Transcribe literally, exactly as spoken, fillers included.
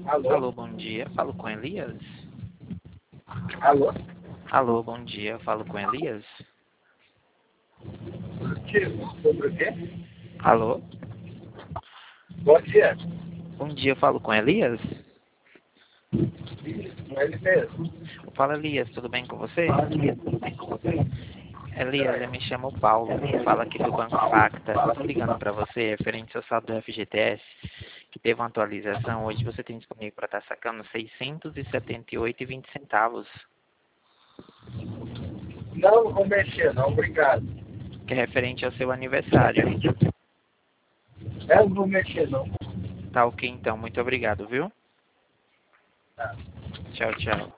Alô? Alô, bom dia. Falo com Elias? Alô? Alô, bom dia. Falo com Elias? Tipo, sobre o quê? Alô? Bom dia. Bom dia. Falo com Elias? Isso, com ele mesmo. Fala, Elias. Tudo bem com você? Elias, eu Estranho. me chamo Paulo. Fala aqui do Banco Facta. Estou ligando para você referente ao saldo do F G T S, que teve uma atualização. Hoje você tem disponível para estar sacando seiscentos e setenta e oito e vinte centavos, Não, não vou mexer, não, obrigado. que é referente ao seu aniversário. Eu não vou mexer, não. Tá ok, então. Muito obrigado, viu? Tá. Tchau, tchau.